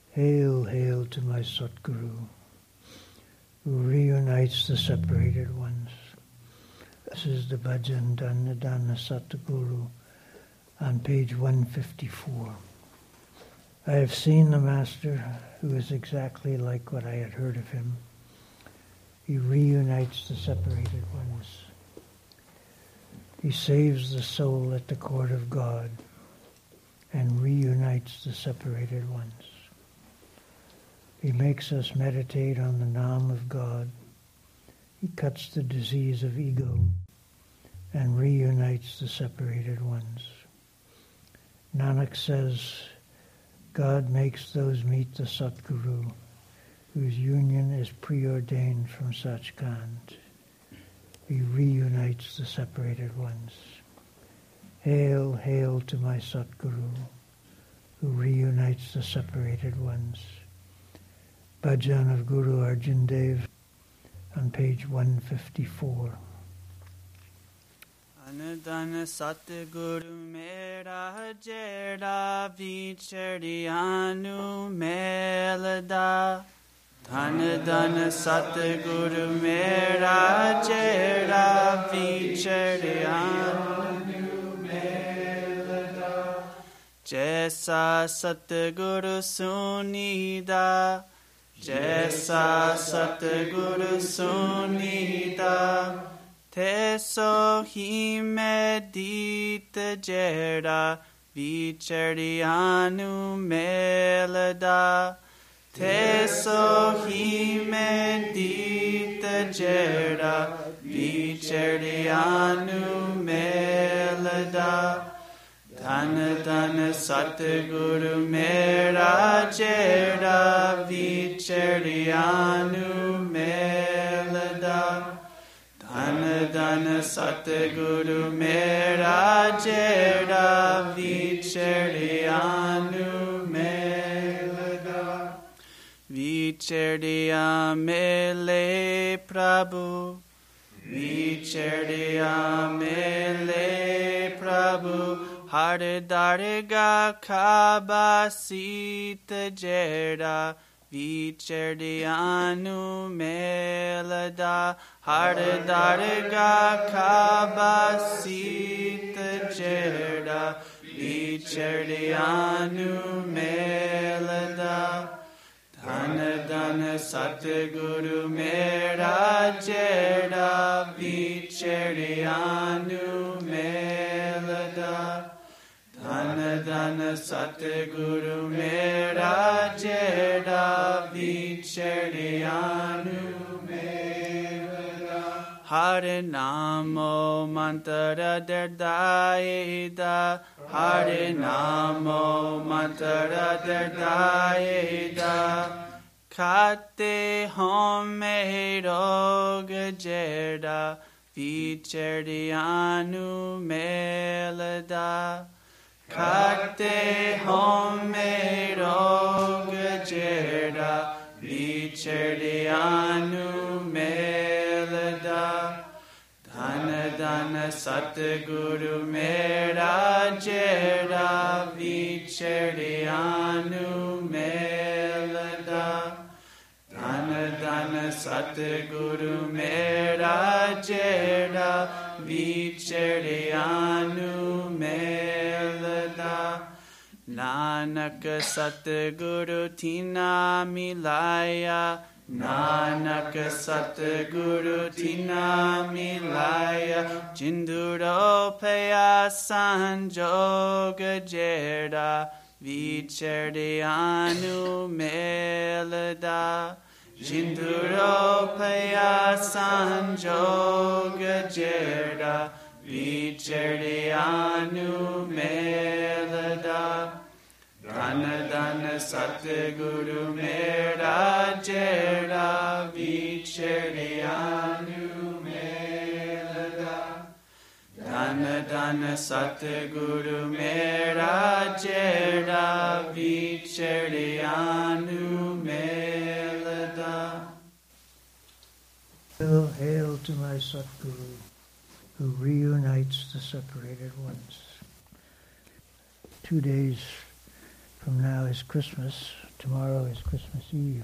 Hail, hail to my Satguru, who reunites the separated ones. This is the Bhajan Dana Dana Satguru on page 154. I have seen the Master, who is exactly like what I had heard of him. He reunites the separated ones. He saves the soul at the court of God and reunites the separated ones. He makes us meditate on the Nam of God. He cuts the disease of ego and reunites the separated ones. Nanak says, God makes those meet the Satguru, whose union is preordained from Sachkhand. He reunites the separated ones. Hail, hail to my Satguru, who reunites the separated ones. Bhajan of Guru Arjan Dev on page 154. Anadana Satguru Mera Jera Vicharianu Melada. Anadana Satguru Mera Jera Vicharianu Melada. Jaisa Satguru Sunida. Jaisa Satguru Sunida. Teso hi medita jera vicharianu melada. Teso hi medita jera vicharianu melada. Dana dana Satguru mera jera vicharianu melada. Dana dana Satguru mera jera vicharianu melada. Vichariya mele Prabhu. Vichariya mele Prabhu. Har darga kabasita jera vicharianu melada. Har darga kabasita jera vicharianu melada. Dana dana Satguru mera jera vicharianu melada. Dana dana Satguru mera jera vicharianu melada. Hare Namo Mantara Dardaida. Hare Namo Mantara Dardaida. Kate home roga jera vicharianu melada. Kate home roga jera vicharianu melada. Dana dana Satguru mera jera vicharianu melada. Dana dana Satguru mera jera vicharianu melada. Nanak Satguru tina milaya. Nanak Satguru tina milaya. Jinduro paya sanjoga jera vicharianu melada. Jinduro paya sanjoga jera vicharianu melada. Dana dana Satguru mera jera vicharianu melada. Dana dana Satguru mera jera vicharianu melada. Hail, hail to my Satguru, who reunites the separated ones. 2 days from now is Christmas, tomorrow is Christmas Eve.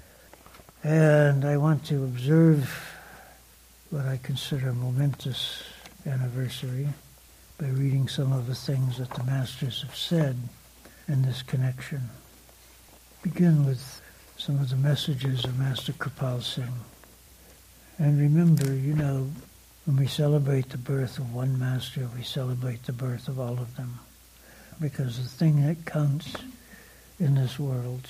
And I want to observe what I consider a momentous anniversary by reading some of the things that the Masters have said in this connection. Begin with some of the messages of Master Kirpal Singh. And remember, when we celebrate the birth of one Master, we celebrate the birth of all of them. Because the thing that counts in this world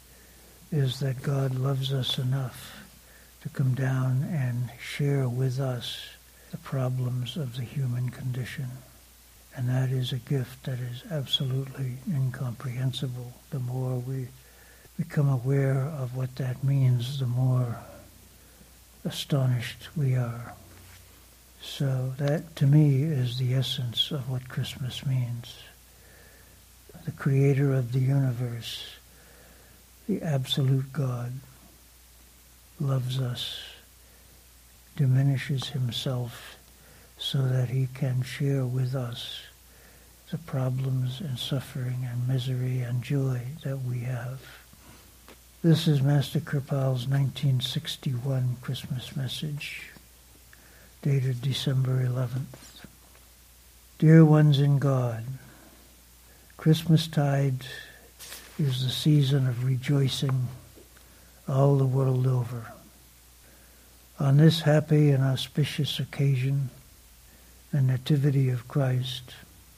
is that God loves us enough to come down and share with us the problems of the human condition. And that is a gift that is absolutely incomprehensible. The more we become aware of what that means, the more astonished we are. So that, to me, is the essence of what Christmas means. The Creator of the universe, the absolute God, loves us, diminishes himself so that he can share with us the problems and suffering and misery and joy that we have. This is Master Kirpal's 1961 Christmas message, dated December 11th. Dear ones in God, Christmastide is the season of rejoicing all the world over. On this happy and auspicious occasion, the Nativity of Christ,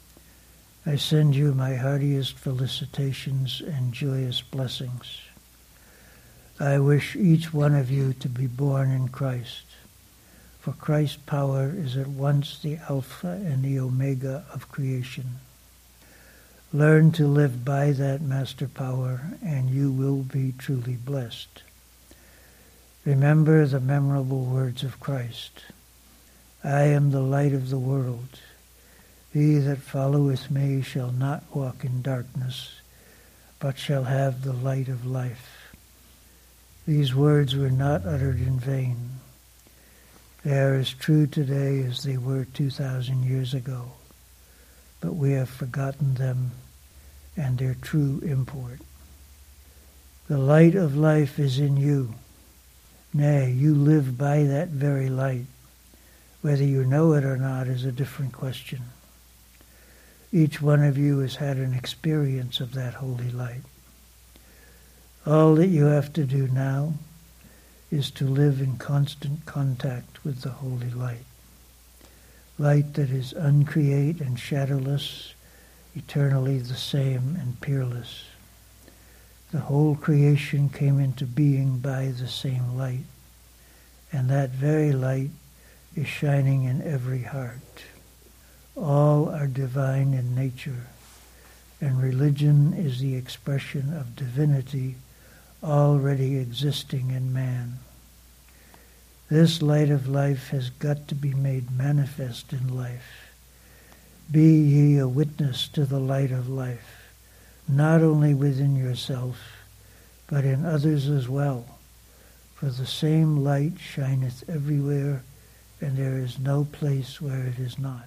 I send you my heartiest felicitations and joyous blessings. I wish each one of you to be born in Christ, for Christ's power is at once the Alpha and the Omega of creation. Learn to live by that master power, and you will be truly blessed. Remember the memorable words of Christ. I am the light of the world. He that followeth me shall not walk in darkness, but shall have the light of life. These words were not uttered in vain. They are as true today as they were 2,000 years ago, but we have forgotten them and their true import. The light of life is in you. Nay, you live by that very light. Whether you know it or not is a different question. Each one of you has had an experience of that holy light. All that you have to do now is to live in constant contact with the holy light. Light that is uncreate and shadowless, eternally the same and peerless. The whole creation came into being by the same light, and that very light is shining in every heart. All are divine in nature, and religion is the expression of divinity already existing in man. This light of life has got to be made manifest in life. Be ye a witness to the light of life, not only within yourself, but in others as well. For the same light shineth everywhere, and there is no place where it is not.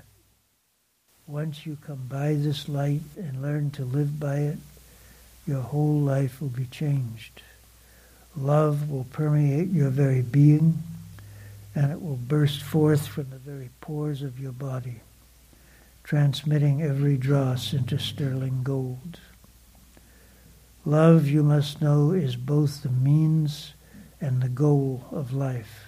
Once you come by this light and learn to live by it, your whole life will be changed. Love will permeate your very being, and it will burst forth from the very pores of your body, transmitting every dross into sterling gold. Love, you must know, is both the means and the goal of life.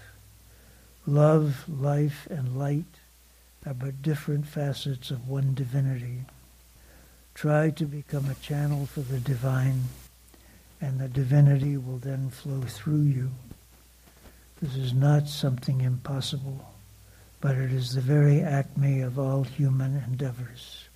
Love, life, and light are but different facets of one divinity. Try to become a channel for the divine, and the divinity will then flow through you. This is not something impossible, but it is the very acme of all human endeavors.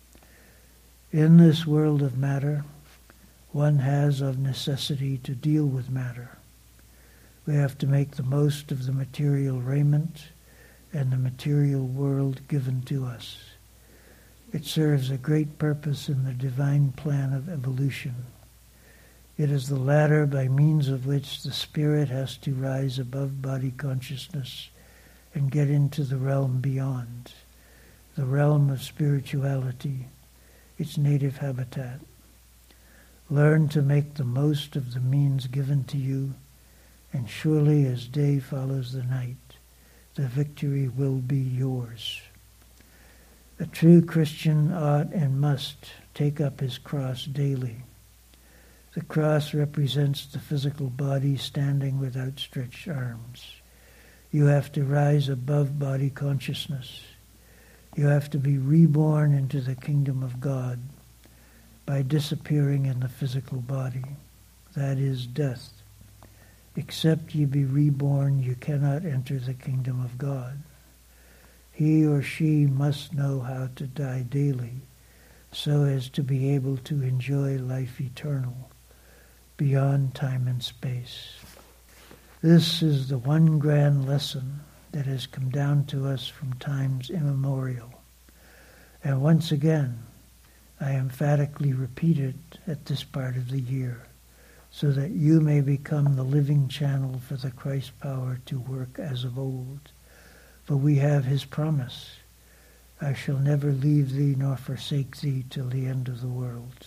In this world of matter, one has of necessity to deal with matter. We have to make the most of the material raiment and the material world given to us. It serves a great purpose in the divine plan of evolution. It is the ladder by means of which the spirit has to rise above body consciousness and get into the realm beyond, the realm of spirituality, its native habitat. Learn to make the most of the means given to you, and surely as day follows the night, the victory will be yours. A true Christian ought and must take up his cross daily. The cross represents the physical body standing with outstretched arms. You have to rise above body consciousness. You have to be reborn into the kingdom of God by disappearing in the physical body, that is, death. Except ye be reborn, you cannot enter the kingdom of God. He or she must know how to die daily, so as to be able to enjoy life eternal, beyond time and space. This is the one grand lesson that has come down to us from times immemorial. And once again, I emphatically repeat it at this part of the year, so that you may become the living channel for the Christ power to work as of old. For we have his promise, I shall never leave thee nor forsake thee till the end of the world.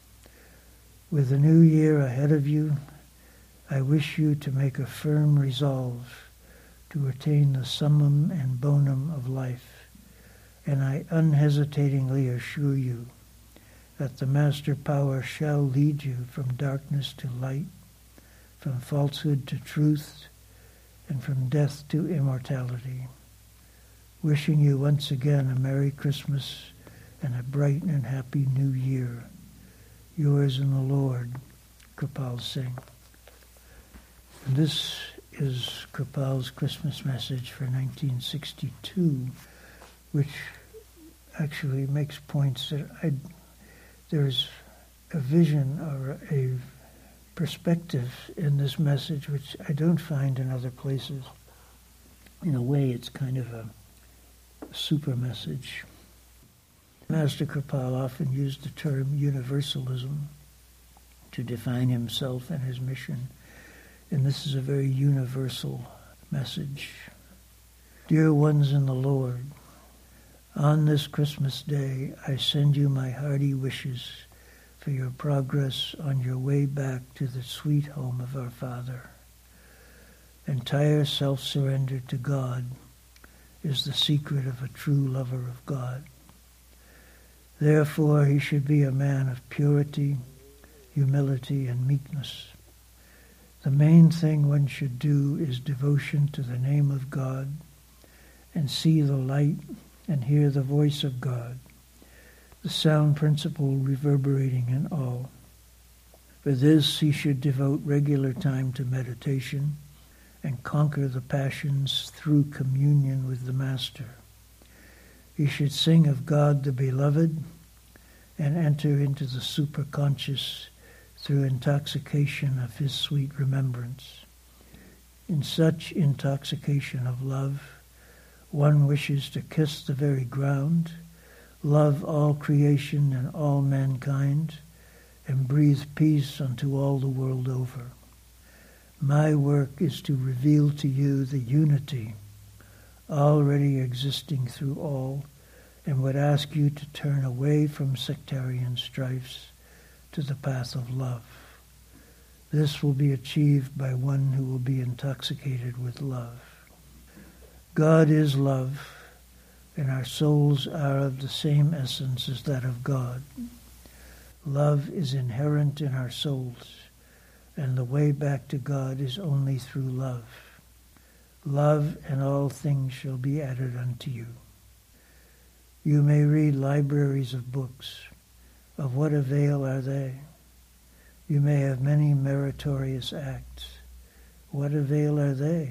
With the new year ahead of you, I wish you to make a firm resolve to attain the summum and bonum of life, and I unhesitatingly assure you that the Master Power shall lead you from darkness to light, from falsehood to truth, and from death to immortality. Wishing you once again a Merry Christmas and a bright and happy New Year. Yours in the Lord, Kripal Singh. And this is Kripal's Christmas message for 1962, which actually makes points that there's a vision or a perspective in this message which I don't find in other places. In a way, it's kind of a super message. Master Kripal often used the term universalism to define himself and his mission, and this is a very universal message. Dear ones in the Lord, on this Christmas day, I send you my hearty wishes for your progress on your way back to the sweet home of our Father. Entire self-surrender to God is the secret of a true lover of God. Therefore, he should be a man of purity, humility, and meekness. The main thing one should do is devotion to the name of God and see the light and hear the voice of God, the sound principle reverberating in all. For this he should devote regular time to meditation and conquer the passions through communion with the Master. He should sing of God the Beloved and enter into the superconscious through intoxication of his sweet remembrance. In such intoxication of love, one wishes to kiss the very ground, love all creation and all mankind, and breathe peace unto all the world over. My work is to reveal to you the unity already existing through all, and would ask you to turn away from sectarian strifes to the path of love. This will be achieved by one who will be intoxicated with love. God is love, and our souls are of the same essence as that of God. Love is inherent in our souls, and the way back to God is only through love. Love, and all things shall be added unto you. You may read libraries of books. Of what avail are they? You may have many meritorious acts. What avail are they?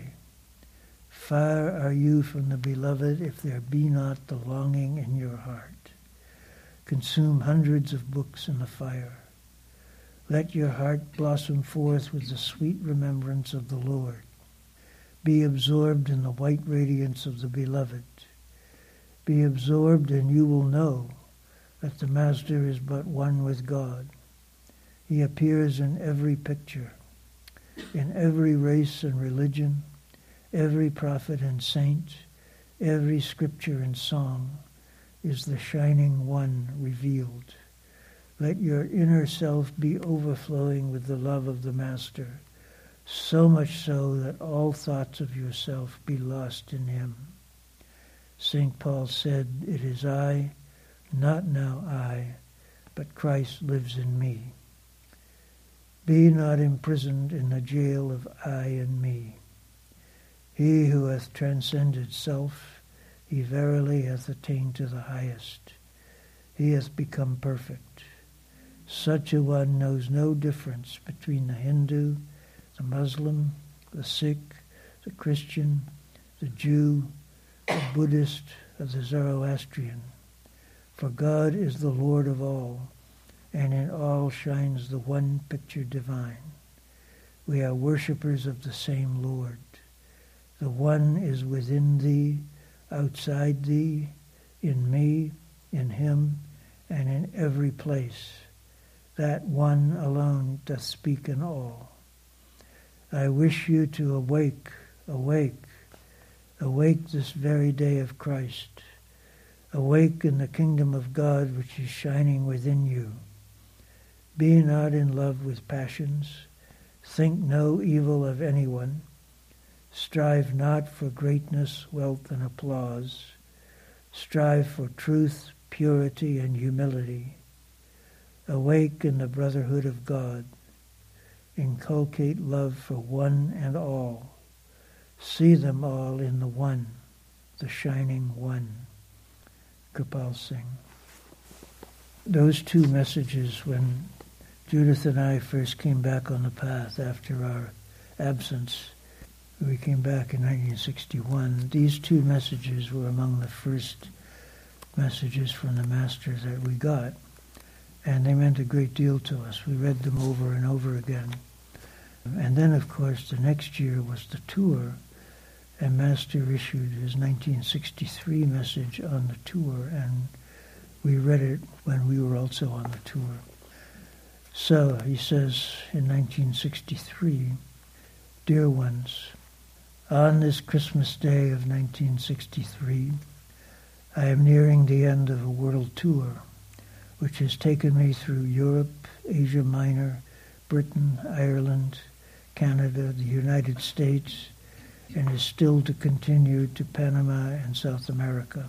Far are you from the Beloved if there be not the longing in your heart. Consume hundreds of books in the fire. Let your heart blossom forth with the sweet remembrance of the Lord. Be absorbed in the white radiance of the Beloved. Be absorbed, and you will know that the Master is but one with God. He appears in every picture, in every race and religion, every prophet and saint, every scripture and song is the shining one revealed. Let your inner self be overflowing with the love of the Master, so much so that all thoughts of yourself be lost in him. St. Paul said, "It is I, not now I, but Christ lives in me." Be not imprisoned in the jail of I and me. He who hath transcended self, he verily hath attained to the highest. He hath become perfect. Such a one knows no difference between the Hindu, the Muslim, the Sikh, the Christian, the Jew, the Buddhist, or the Zoroastrian. For God is the Lord of all, and in all shines the one picture divine. We are worshippers of the same Lord. The one is within thee, outside thee, in me, in him, and in every place. That one alone doth speak in all. I wish you to awake, awake, awake this very day of Christ. Awake in the kingdom of God which is shining within you. Be not in love with passions. Think no evil of anyone. Strive not for greatness, wealth, and applause. Strive for truth, purity, and humility. Awake in the brotherhood of God. Inculcate love for one and all. See them all in the one, the shining one. Kirpal Singh. Those two messages, when Judith and I first came back on the path after our absence, we came back in 1961, these two messages were among the first messages from the Master that we got. And they meant a great deal to us. We read them over and over again. And then, of course, the next year was the tour, and Master issued his 1963 message on the tour, and we read it when we were also on the tour. So, he says in 1963, "Dear ones, on this Christmas Day of 1963, I am nearing the end of a world tour, which has taken me through Europe, Asia Minor, Britain, Ireland, Canada, the United States, and is still to continue to Panama and South America.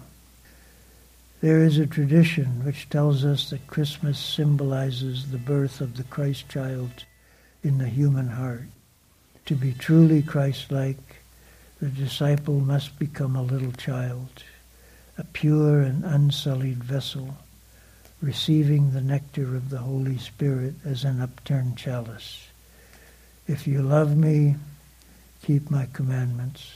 There is a tradition which tells us that Christmas symbolizes the birth of the Christ child in the human heart. To be truly Christ-like, the disciple must become a little child, a pure and unsullied vessel, receiving the nectar of the Holy Spirit as an upturned chalice. If you love me, keep my commandments.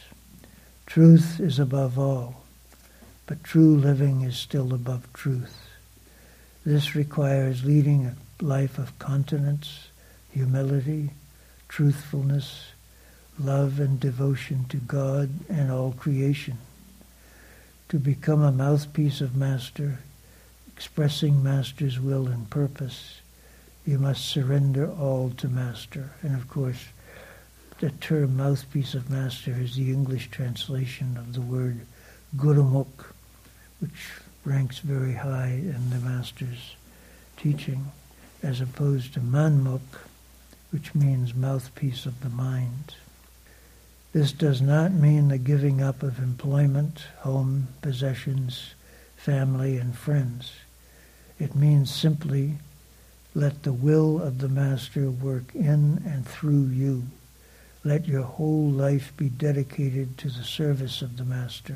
Truth is above all, but true living is still above truth. This requires leading a life of continence, humility, truthfulness, love and devotion to God and all creation. To become a mouthpiece of Master, expressing Master's will and purpose, you must surrender all to Master." And of course, the term mouthpiece of Master is the English translation of the word Gurumukh, which ranks very high in the Master's teaching, as opposed to Manmukh, which means mouthpiece of the mind. This does not mean the giving up of employment, home, possessions, family, and friends. It means simply let the will of the Master work in and through you. Let your whole life be dedicated to the service of the Master.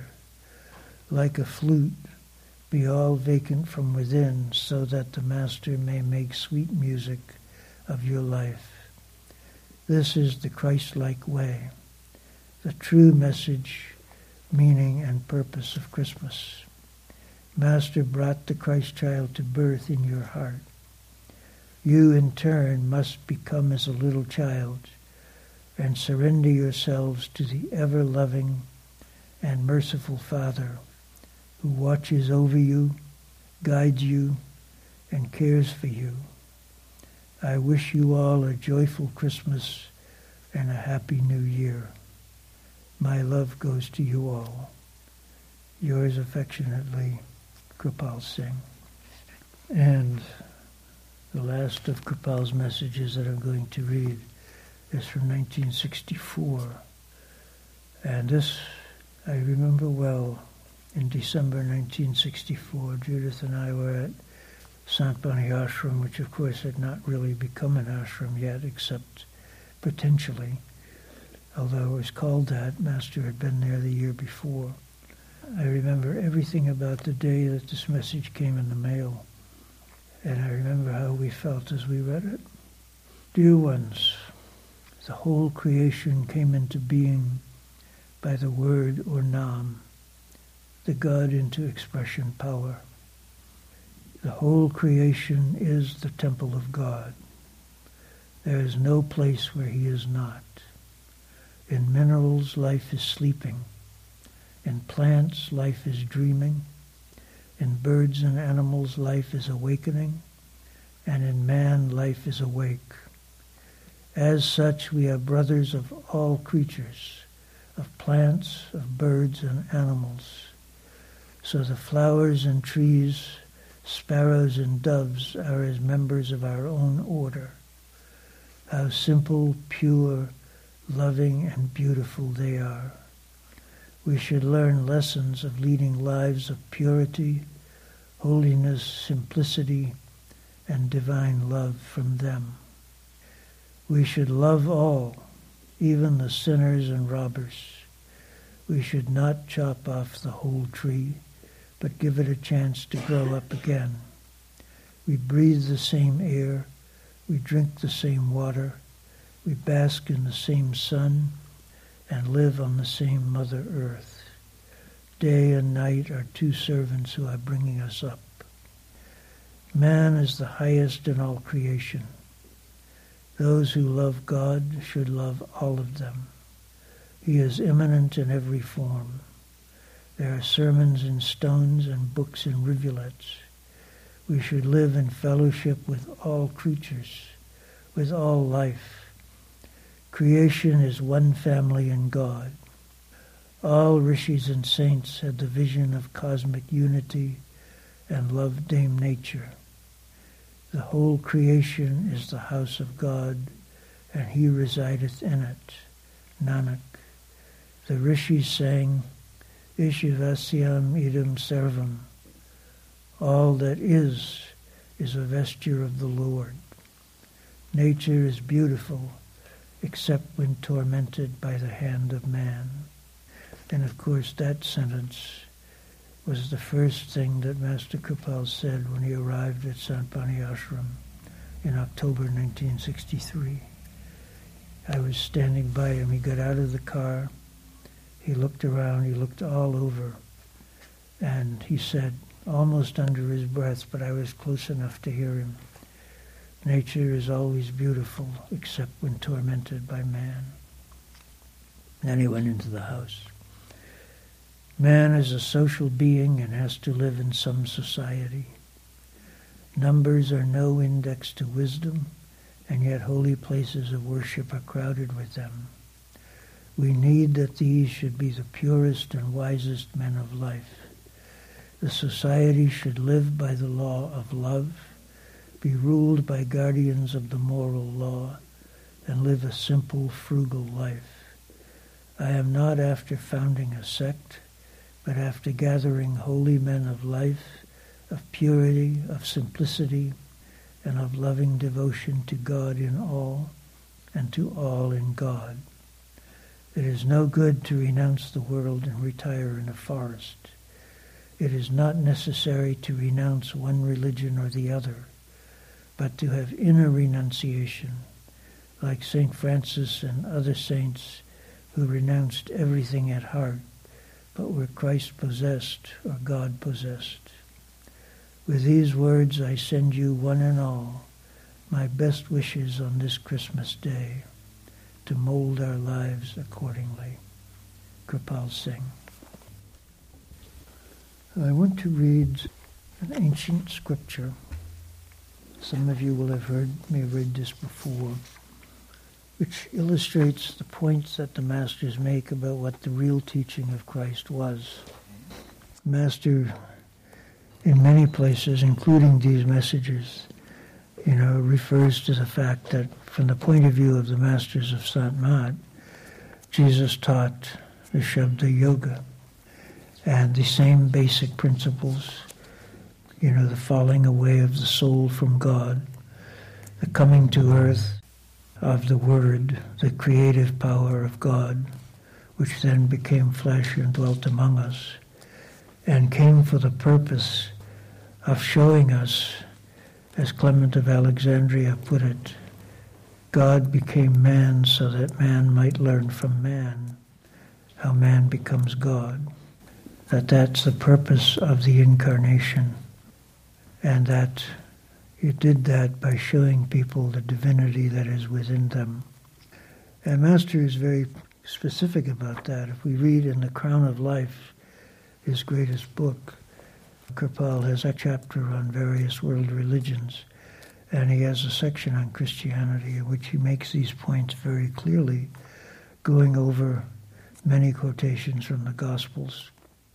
Like a flute, be all vacant from within, so that the Master may make sweet music of your life. This is the Christ-like way, the true message, meaning, and purpose of Christmas. Master brought the Christ child to birth in your heart. You, in turn, must become as a little child and surrender yourselves to the ever-loving and merciful Father who watches over you, guides you, and cares for you. I wish you all a joyful Christmas and a happy New Year. My love goes to you all. Yours affectionately, Kirpal Singh. And The last of Kripal's messages that I'm going to read is from 1964. And this I remember well. In December 1964, Judith and I were at Sant Bani Ashram, which of course had not really become an ashram yet, except potentially. Although it was called that, Master had been there the year before. I remember everything about the day that this message came in the mail. And I remember how we felt as we read it. Dear ones, the whole creation came into being by the word or Nam, the God into expression power. The whole creation is the temple of God. There is no place where he is not. In minerals, life is sleeping. In plants, life is dreaming. In birds and animals, life is awakening. And in man, life is awake. As such, we are brothers of all creatures, of plants, of birds and animals. So the flowers and trees, sparrows and doves are as members of our own order. How simple, pure, loving and beautiful they are. We should learn lessons of leading lives of purity, holiness, simplicity, and divine love from them. We should love all, even the sinners and robbers. We should not chop off the whole tree, but give it a chance to grow up again. We breathe the same air, we drink the same water, we bask in the same sun, and live on the same Mother Earth. Day and night are two servants who are bringing us up. Man is the highest in all creation. Those who love God should love all of them. He is immanent in every form. There are sermons in stones and books in rivulets. We should live in fellowship with all creatures, with all life. Creation is one family in God. All rishis and saints had the vision of cosmic unity and loved Dame Nature. The whole creation is the house of God, and he resideth in it. Nanak. The rishis sang, Ishivasyam idam sarvam. All that is a vesture of the Lord. Nature is beautiful, except when tormented by the hand of man. And of course that sentence was the first thing that Master Kripal said when he arrived at Sant Bani Ashram in October 1963. I was standing by him. He got out of the car. He looked around. He looked all over. And he said, almost under his breath, but I was close enough to hear him, nature is always beautiful, except when tormented by man. Then he went into the house. Man is a social being and has to live in some society. Numbers are no index to wisdom, and yet holy places of worship are crowded with them. We need that these should be the purest and wisest men of life. The society should live by the law of love, be ruled by guardians of the moral law, and live a simple, frugal life. I am not after founding a sect, but after gathering holy men of life, of purity, of simplicity, and of loving devotion to God in all, and to all in God. It is no good to renounce the world and retire in a forest. It is not necessary to renounce one religion or the other, but to have inner renunciation, like St. Francis and other saints who renounced everything at heart, but were Christ-possessed or God-possessed. With these words I send you one and all my best wishes on this Christmas day, to mold our lives accordingly. Kripal Singh. I want to read an ancient scripture. Some of you will have heard me read this before, which illustrates the points that the Masters make about what the real teaching of Christ was. Master, in many places, including these messages, refers to the fact that from the point of view of the masters of Sant Mat, Jesus taught the Shabda Yoga and the same basic principles, the falling away of the soul from God, the coming to earth of the Word, the creative power of God, which then became flesh and dwelt among us, and came for the purpose of showing us, as Clement of Alexandria put it, God became man so that man might learn from man how man becomes God. That's the purpose of the incarnation, and that he did that by showing people the divinity that is within them. And Master is very specific about that. If we read in The Crown of Life, his greatest book, Kirpal has a chapter on various world religions, and he has a section on Christianity in which he makes these points very clearly, going over many quotations from the Gospels.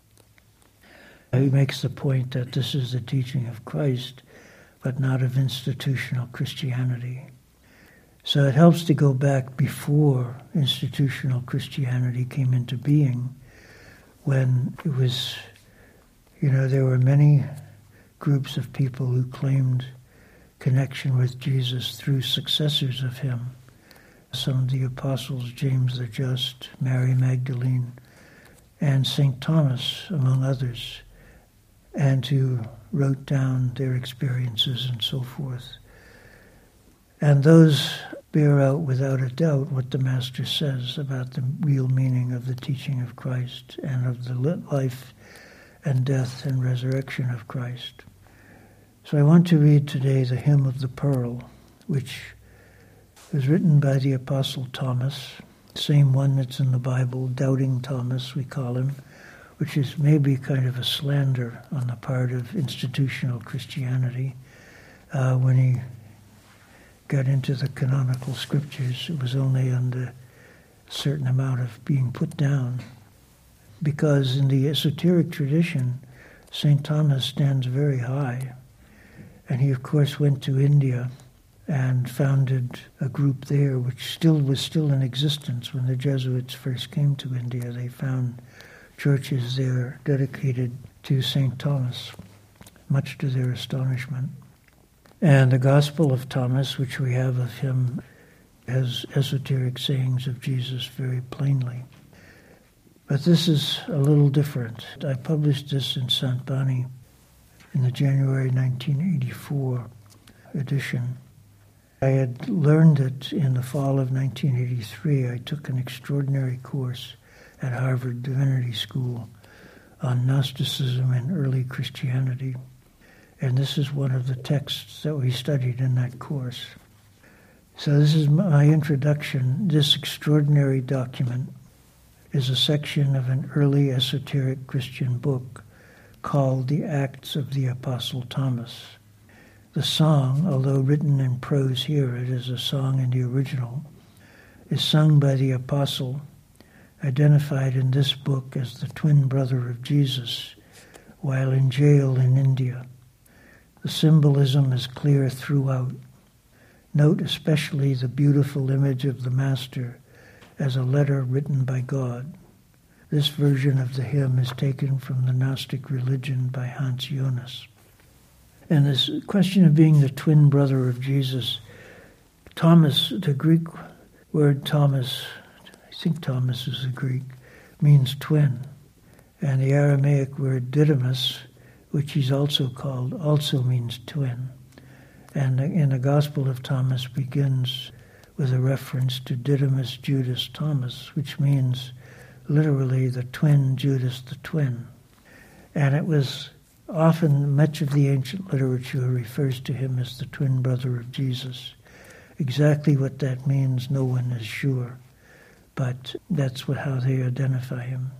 He makes the point that this is the teaching of Christ, but not of institutional Christianity. So it helps to go back before institutional Christianity came into being, when it was, there were many groups of people who claimed connection with Jesus through successors of him. Some of the apostles, James the Just, Mary Magdalene, and St. Thomas, among others, and who wrote down their experiences and so forth. And those bear out without a doubt what the Master says about the real meaning of the teaching of Christ and of the life and death and resurrection of Christ. So I want to read today the Hymn of the Pearl, which was written by the Apostle Thomas, same one that's in the Bible, Doubting Thomas we call him, which is maybe kind of a slander on the part of institutional Christianity. When he got into the canonical scriptures, it was only under a certain amount of being put down, because in the esoteric tradition, St. Thomas stands very high. And he, of course, went to India and founded a group there, which was still in existence when the Jesuits first came to India. They found churches there dedicated to St. Thomas, much to their astonishment. And the Gospel of Thomas, which we have of him, has esoteric sayings of Jesus very plainly. But this is a little different. I published this in Sant Bani in the January 1984 edition. I had learned it in the fall of 1983. I took an extraordinary course at Harvard Divinity School on Gnosticism and early Christianity. And this is one of the texts that we studied in that course. So this is my introduction. This extraordinary document is a section of an early esoteric Christian book called The Acts of the Apostle Thomas. The song, although written in prose here, it is a song in the original, is sung by the apostle, identified in this book as the twin brother of Jesus, while in jail in India. The symbolism is clear throughout. Note especially the beautiful image of the Master as a letter written by God. This version of the hymn is taken from the Gnostic Religion by Hans Jonas. And this question of being the twin brother of Jesus, Thomas, the Greek word Thomas, I think Thomas is the Greek, means twin. And the Aramaic word Didymus, which he's also called, also means twin. And in the Gospel of Thomas begins with a reference to Didymus Judas Thomas, which means literally the twin Judas the twin. And it was often, much of the ancient literature refers to him as the twin brother of Jesus. Exactly what that means, no one is sure, but that's how they identify him.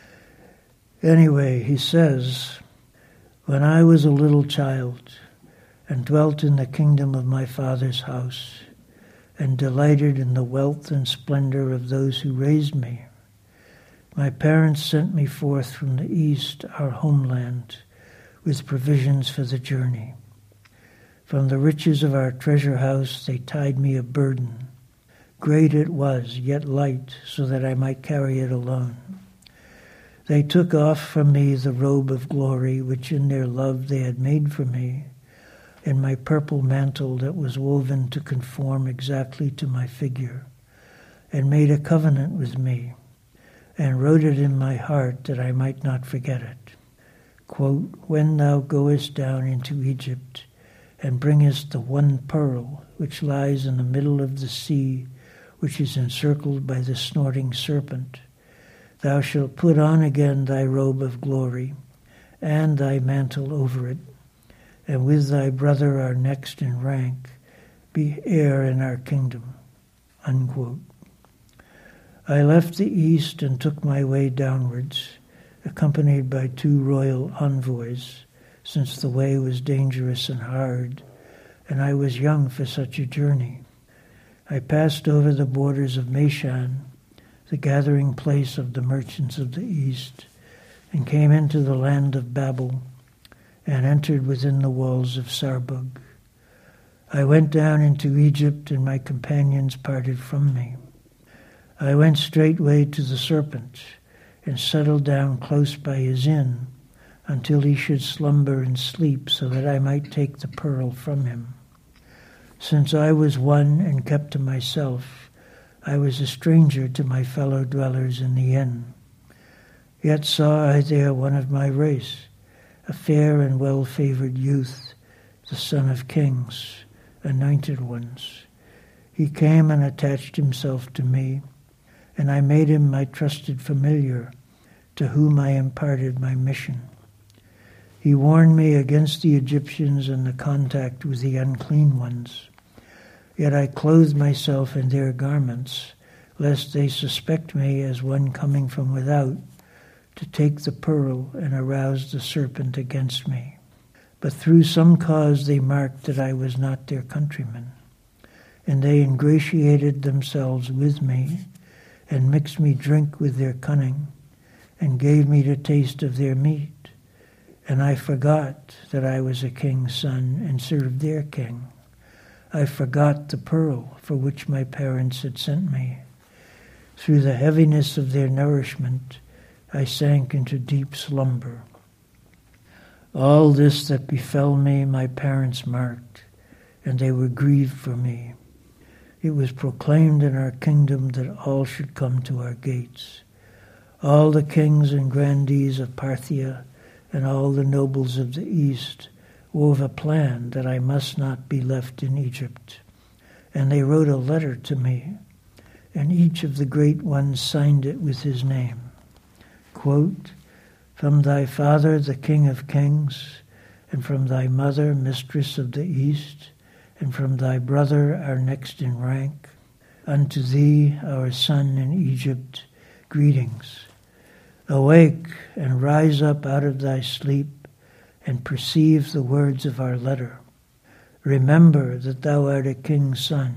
Anyway, he says, "When I was a little child and dwelt in the kingdom of my Father's house and delighted in the wealth and splendor of those who raised me, my parents sent me forth from the east, our homeland, with provisions for the journey. From the riches of our treasure house they tied me a burden. Great it was, yet light, so that I might carry it alone. They took off from me the robe of glory, which in their love they had made for me, and my purple mantle that was woven to conform exactly to my figure, and made a covenant with me, and wrote it in my heart that I might not forget it. Quote, when thou goest down into Egypt, and bringest the one pearl which lies in the middle of the sea, which is encircled by the snorting serpent, thou shalt put on again thy robe of glory, and thy mantle over it, and with thy brother our next in rank, be heir in our kingdom. Unquote. I left the east and took my way downwards, accompanied by 2 royal envoys, since the way was dangerous and hard, and I was young for such a journey. I passed over the borders of Meshan, the gathering place of the merchants of the east, and came into the land of Babel, and entered within the walls of Sarbug. I went down into Egypt, and my companions parted from me. I went straightway to the serpent, and settled down close by his inn, until he should slumber and sleep, so that I might take the pearl from him. Since I was one and kept to myself, I was a stranger to my fellow dwellers in the inn. Yet saw I there one of my race, a fair and well-favored youth, the son of kings, anointed ones. He came and attached himself to me, and I made him my trusted familiar, to whom I imparted my mission. He warned me against the Egyptians and the contact with the unclean ones. Yet I clothed myself in their garments, lest they suspect me as one coming from without, to take the pearl and arouse the serpent against me. But through some cause they marked that I was not their countryman, and they ingratiated themselves with me, and mixed me drink with their cunning, and gave me to taste of their meat. And I forgot that I was a king's son, and served their king. I forgot the pearl for which my parents had sent me. Through the heaviness of their nourishment, I sank into deep slumber. All this that befell me my parents marked, and they were grieved for me. It was proclaimed in our kingdom that all should come to our gates. All the kings and grandees of Parthia and all the nobles of the east wove a plan that I must not be left in Egypt. And they wrote a letter to me, and each of the great ones signed it with his name. Quote, from thy father, the King of Kings, and from thy mother, Mistress of the East, and from thy brother, our next in rank, unto thee, our son in Egypt, greetings. Awake and rise up out of thy sleep, and perceive the words of our letter. Remember that thou art a king's son.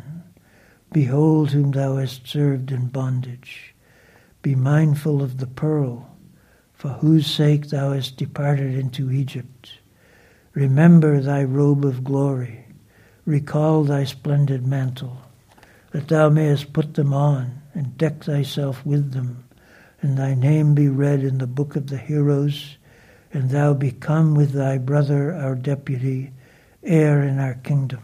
Behold whom thou hast served in bondage. Be mindful of the pearl, for whose sake thou hast departed into Egypt. Remember thy robe of glory. Recall thy splendid mantle, that thou mayest put them on and deck thyself with them, and thy name be read in the book of the heroes, and thou become with thy brother, our deputy, heir in our kingdom.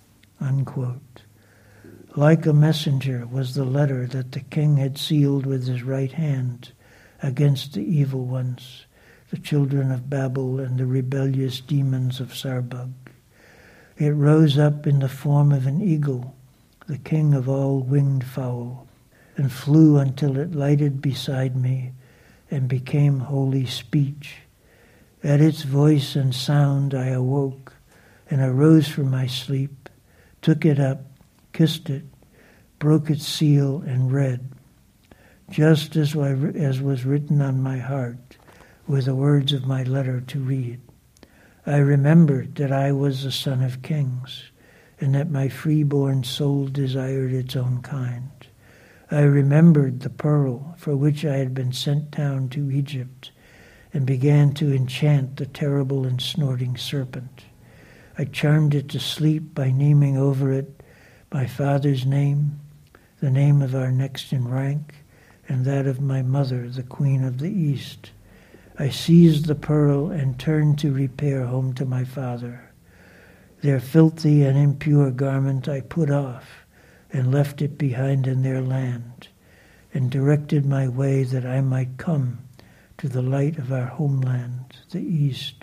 Unquote. Like a messenger was the letter that the king had sealed with his right hand against the evil ones, the children of Babel and the rebellious demons of Sarbug. It rose up in the form of an eagle, the king of all winged fowl, and flew until it lighted beside me and became holy speech. At its voice and sound I awoke and arose from my sleep, took it up, kissed it, broke its seal, and read. Just as was written on my heart were the words of my letter to read. I remembered that I was the son of kings, and that my freeborn soul desired its own kind. I remembered the pearl for which I had been sent down to Egypt, and began to enchant the terrible and snorting serpent. I charmed it to sleep by naming over it my father's name, the name of our next in rank, and that of my mother, the Queen of the East. I seized the pearl and turned to repair home to my father. Their filthy and impure garment I put off and left it behind in their land, and directed my way that I might come to the light of our homeland, the East.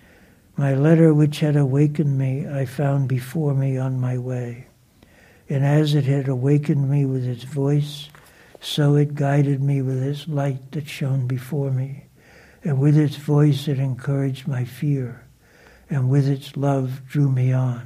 My letter which had awakened me I found before me on my way, and as it had awakened me with its voice, so it guided me with its light that shone before me, and with its voice it encouraged my fear, and with its love drew me on.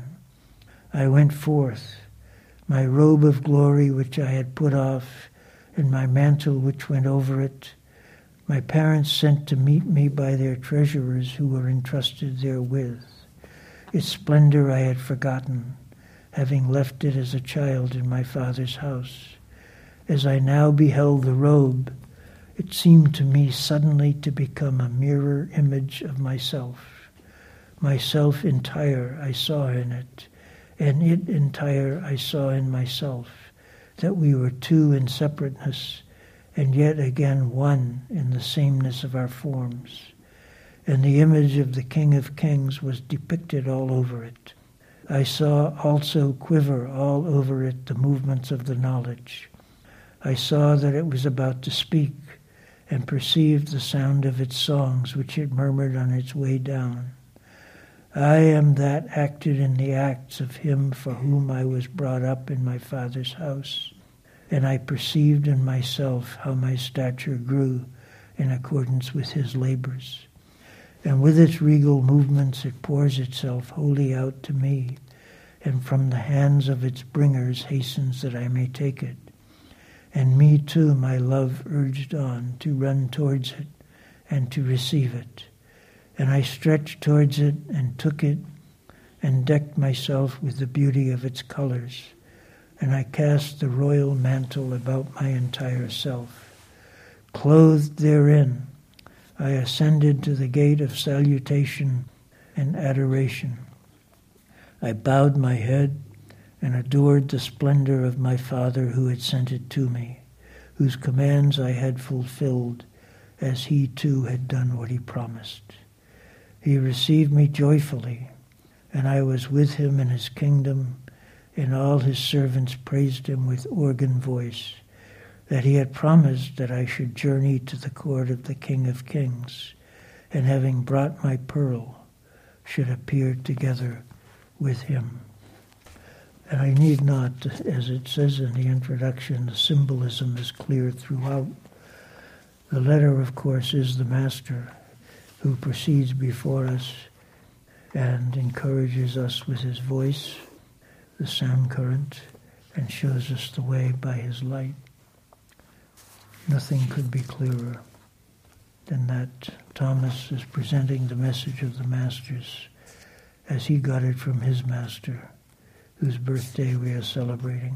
I went forth, my robe of glory which I had put off, and my mantle which went over it, my parents sent to meet me by their treasurers who were entrusted therewith. Its splendor I had forgotten, having left it as a child in my father's house. As I now beheld the robe, it seemed to me suddenly to become a mirror image of myself. Myself entire I saw in it, and it entire I saw in myself, that we were two in separateness, and yet again one in the sameness of our forms. And the image of the King of Kings was depicted all over it. I saw also quiver all over it the movements of the knowledge. I saw that it was about to speak, and perceived the sound of its songs which it murmured on its way down. I am that acted in the acts of him for whom I was brought up in my father's house, and I perceived in myself how my stature grew in accordance with his labors. And with its regal movements it pours itself wholly out to me, and from the hands of its bringers hastens that I may take it. And me too my love urged on to run towards it and to receive it. And I stretched towards it and took it and decked myself with the beauty of its colors. And I cast the royal mantle about my entire self. Clothed therein, I ascended to the gate of salutation and adoration. I bowed my head and adored the splendor of my Father who had sent it to me, whose commands I had fulfilled, as he too had done what he promised. He received me joyfully, and I was with him in his kingdom, and all his servants praised him with organ voice, that he had promised that I should journey to the court of the King of Kings, and having brought my pearl, should appear together with him. And I need not, as it says in the introduction, the symbolism is clear throughout. The letter, of course, is the Master who proceeds before us and encourages us with his voice, the sound current, and shows us the way by his light. Nothing could be clearer than that Thomas is presenting the message of the Master's as he got it from his Master, whose birthday we are celebrating.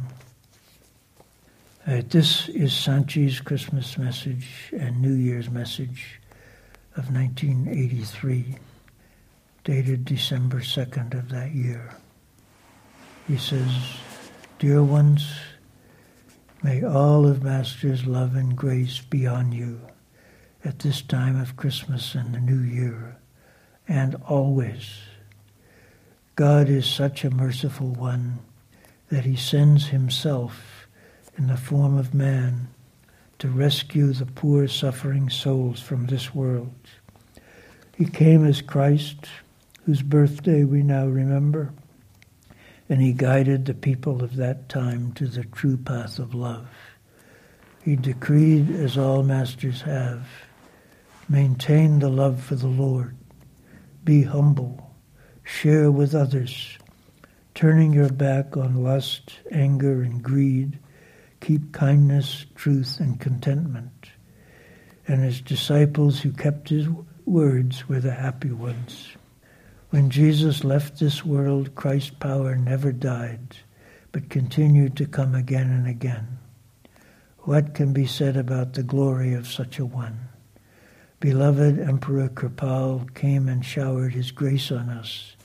This is Sanchi's Christmas message and New Year's message of 1983, dated December 2nd of that year. He says, "Dear ones, may all of Master's love and grace be on you at this time of Christmas and the New Year, and always. God is such a merciful one that he sends himself in the form of man to rescue the poor suffering souls from this world. He came as Christ, whose birthday we now remember, and he guided the people of that time to the true path of love. He decreed, as all masters have, maintain the love for the Lord, be humble, share with others, turning your back on lust, anger, and greed, keep kindness, truth, and contentment. And his disciples who kept his words were the happy ones. When Jesus left this world, Christ's power never died, but continued to come again and again. What can be said about the glory of such a one? Beloved Emperor Kripal came and showered his grace on us,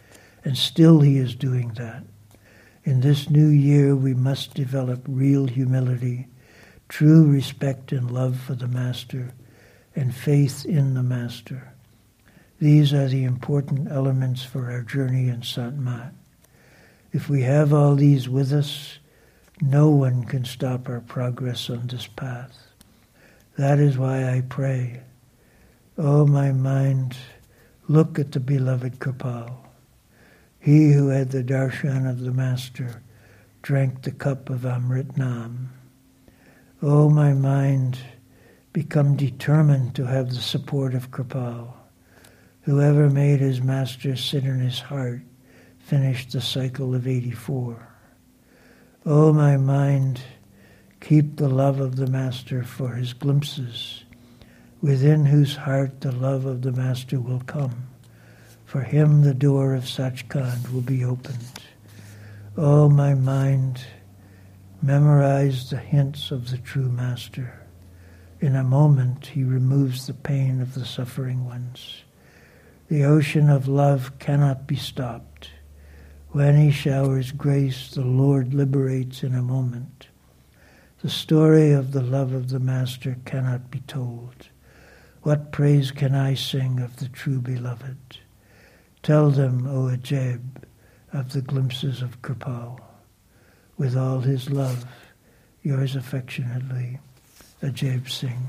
and still he is doing that. In this new year, we must develop real humility, true respect and love for the Master, and faith in the Master. These are the important elements for our journey in Sant Mat. If we have all these with us, no one can stop our progress on this path. That is why I pray, O my mind, look at the beloved Kripal. He who had the darshan of the Master drank the cup of Amrit Nam. O my mind, become determined to have the support of Kripal. Whoever made his Master sit in his heart finished the cycle of 84. O my mind, keep the love of the Master for his glimpses, within whose heart the love of the Master will come. For him the door of Sachkhand will be opened. O my mind, memorize the hints of the true Master. In a moment he removes the pain of the suffering ones. The ocean of love cannot be stopped. When he showers grace, the Lord liberates in a moment. The story of the love of the Master cannot be told. What praise can I sing of the true beloved? Tell them, O Ajib, of the glimpses of Kripal. With all his love, yours affectionately, Ajib Singh.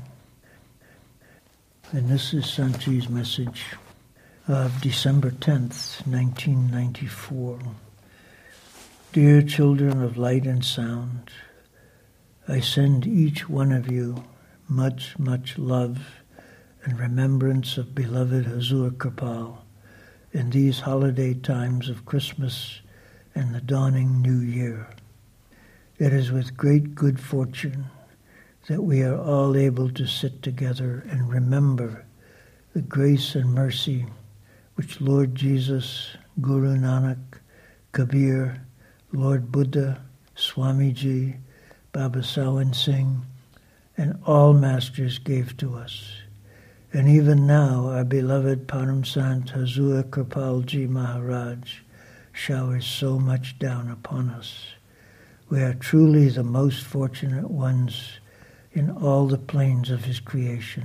And this is Sanchi's message of December 10th, 1994. Dear children of light and sound, I send each one of you much, much love and remembrance of beloved Hazur Kripal in these holiday times of Christmas and the dawning New Year. It is with great good fortune that we are all able to sit together and remember the grace and mercy which Lord Jesus, Guru Nanak, Kabir, Lord Buddha, Swamiji, Baba Sawan Singh, and all masters gave to us. And even now, our beloved Param Sant Hazur Kripalji Maharaj showers so much down upon us. We are truly the most fortunate ones in all the planes of his creation.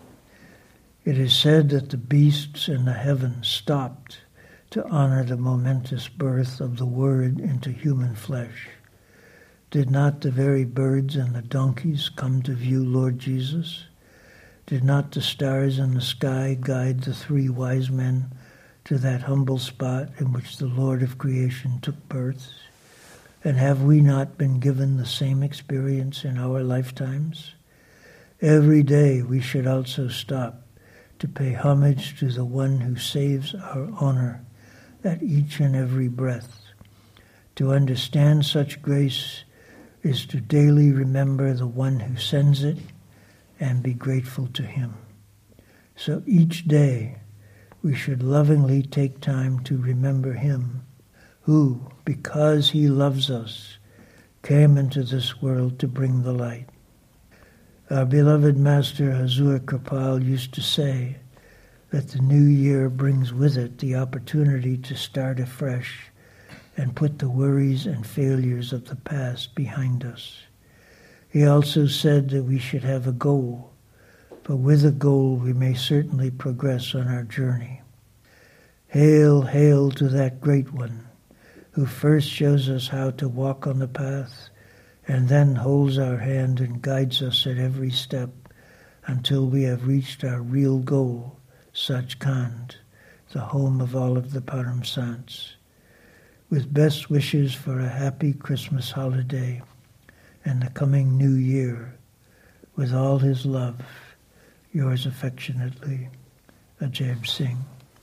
It is said that the beasts in the heavens stopped to honor the momentous birth of the Word into human flesh. Did not the very birds and the donkeys come to view Lord Jesus? Did not the stars in the sky guide the three wise men to that humble spot in which the Lord of creation took birth? And have we not been given the same experience in our lifetimes? Every day we should also stop to pay homage to the one who saves our honor at each and every breath. To understand such grace is to daily remember the one who sends it and be grateful to him. So each day we should lovingly take time to remember him who, because he loves us, came into this world to bring the light. Our beloved Master Hazur Kripal used to say that the new year brings with it the opportunity to start afresh and put the worries and failures of the past behind us. He also said that we should have a goal, but with a goal we may certainly progress on our journey. Hail, hail to that great one, who first shows us how to walk on the path, and then holds our hand and guides us at every step until we have reached our real goal, Sachkhand, the home of all of the Param Sants. With best wishes for a happy Christmas holiday and the coming New Year, with all his love, yours affectionately, Ajib Singh.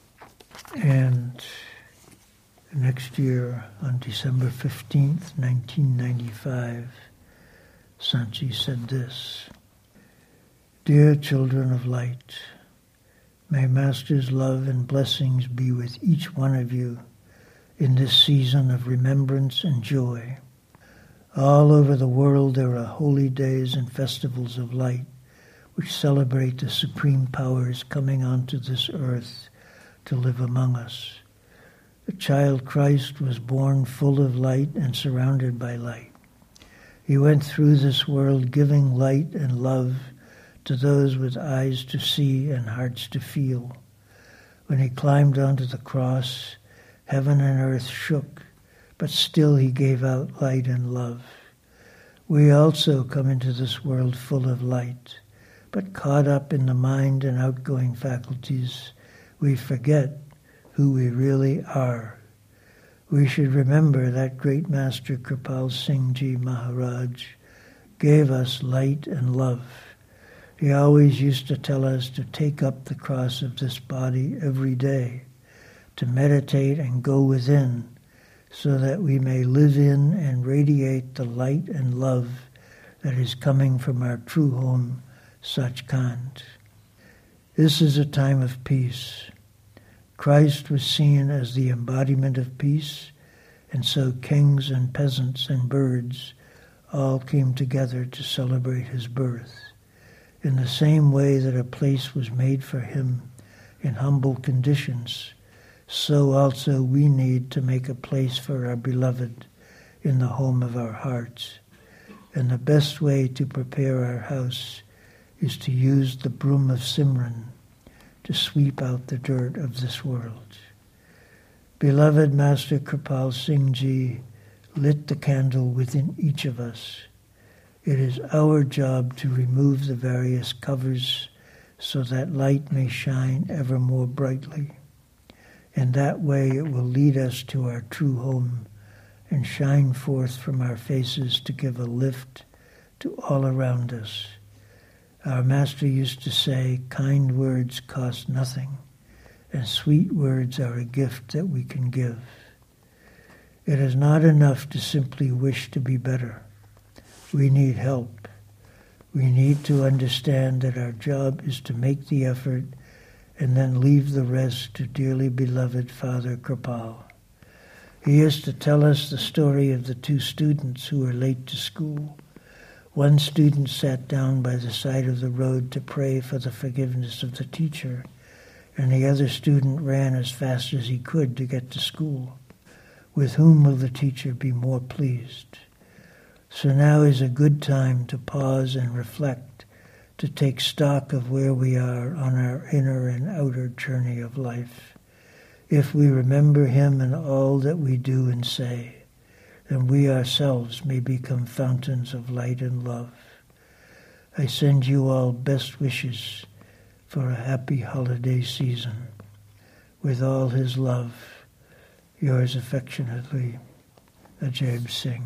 And next year, on December 15th, 1995, Sanchi said this: Dear children of light, may Master's love and blessings be with each one of you in this season of remembrance and joy. All over the world there are holy days and festivals of light which celebrate the supreme powers coming onto this earth to live among us. The child Christ was born full of light and surrounded by light. He went through this world giving light and love to those with eyes to see and hearts to feel. When he climbed onto the cross, heaven and earth shook, but still he gave out light and love. We also come into this world full of light, but caught up in the mind and outgoing faculties, we forget who we really are. We should remember that great master Kripal Singh Ji Maharaj gave us light and love. He always used to tell us to take up the cross of this body every day, to meditate and go within, so that we may live in and radiate the light and love that is coming from our true home, Sachkhand. This is a time of peace. Christ was seen as the embodiment of peace, and so kings and peasants and birds all came together to celebrate his birth. In the same way that a place was made for him in humble conditions, so also we need to make a place for our beloved in the home of our hearts. And the best way to prepare our house is to use the broom of Simran to sweep out the dirt of this world. Beloved Master Kripal Singh Ji lit the candle within each of us. It is our job to remove the various covers so that light may shine ever more brightly. In that way it will lead us to our true home and shine forth from our faces to give a lift to all around us. Our Master used to say, kind words cost nothing, and sweet words are a gift that we can give. It is not enough to simply wish to be better. We need help. We need to understand that our job is to make the effort and then leave the rest to dearly beloved Father Kripal. He used to tell us the story of the two students who were late to school. One student sat down by the side of the road to pray for the forgiveness of the teacher, and the other student ran as fast as he could to get to school. With whom will the teacher be more pleased? So now is a good time to pause and reflect, to take stock of where we are on our inner and outer journey of life. If we remember him in all that we do and say, then we ourselves may become fountains of light and love. I send you all best wishes for a happy holiday season. With all his love, yours affectionately, Ajay Singh.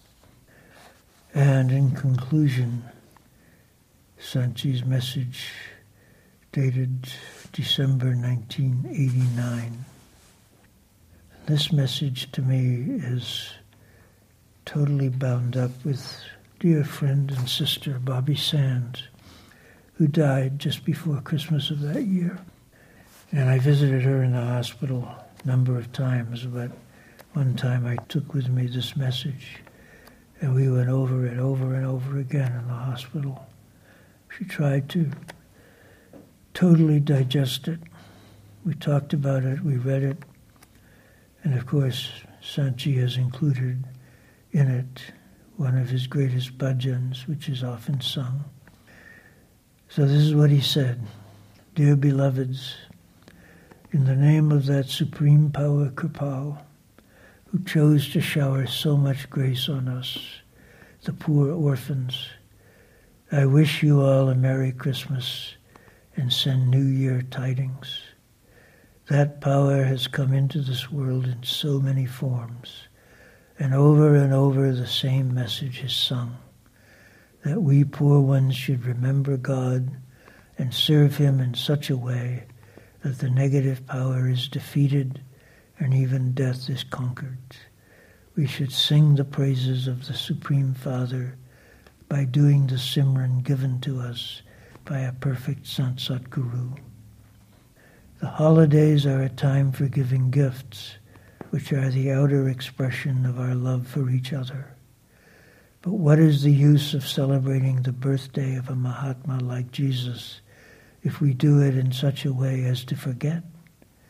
And in conclusion, Sanchi's message dated December 1989. This message to me is totally bound up with dear friend and sister Bobby Sands, who died just before Christmas of that year. And I visited her in the hospital a number of times, but one time I took with me this message, and we went over it over and over again in the hospital. She tried to totally digest it. We talked about it, we read it, and of course, Sanchi has included in it one of his greatest bhajans, which is often sung. So this is what he said. Dear beloveds, in the name of that supreme power Kripal, who chose to shower so much grace on us, the poor orphans, I wish you all a Merry Christmas and send New Year tidings. That power has come into this world in so many forms, and over the same message is sung, that we poor ones should remember God and serve him in such a way that the negative power is defeated and even death is conquered. We should sing the praises of the Supreme Father by doing the Simran given to us by a perfect Sant Satguru. The holidays are a time for giving gifts, which are the outer expression of our love for each other. But what is the use of celebrating the birthday of a Mahatma like Jesus if we do it in such a way as to forget?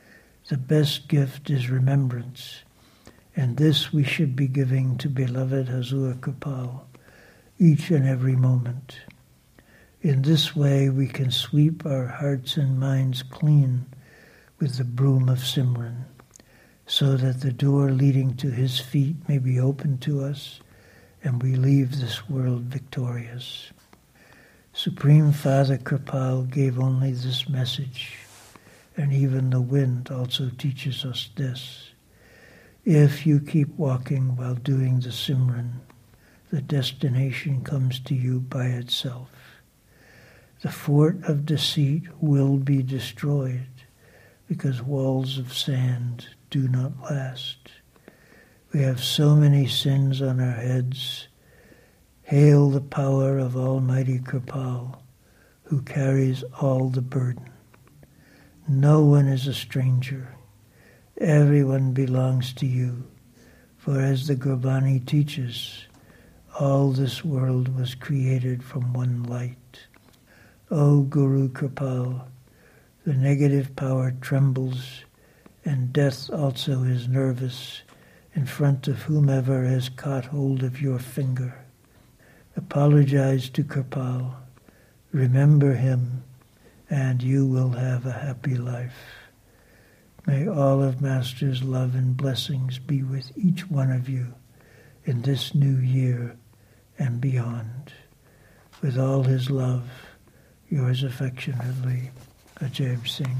The best gift is remembrance, and this we should be giving to beloved Hazur Kripal each and every moment. In this way we can sweep our hearts and minds clean with the broom of Simran, so that the door leading to his feet may be opened to us and we leave this world victorious. Supreme Father Kripal gave only this message, and even the wind also teaches us this. If you keep walking while doing the Simran, the destination comes to you by itself. The fort of deceit will be destroyed, because walls of sand do not last. We have so many sins on our heads. Hail the power of Almighty Kripal, who carries all the burden. No one is a stranger. Everyone belongs to you. For as the Gurbani teaches, all this world was created from one light. O Guru Kripal, the negative power trembles, and death also is nervous in front of whomever has caught hold of your finger. Apologize to Kripal, remember him, and you will have a happy life. May all of Master's love and blessings be with each one of you in this new year and beyond. With all his love, yours affectionately, Ajay Singh.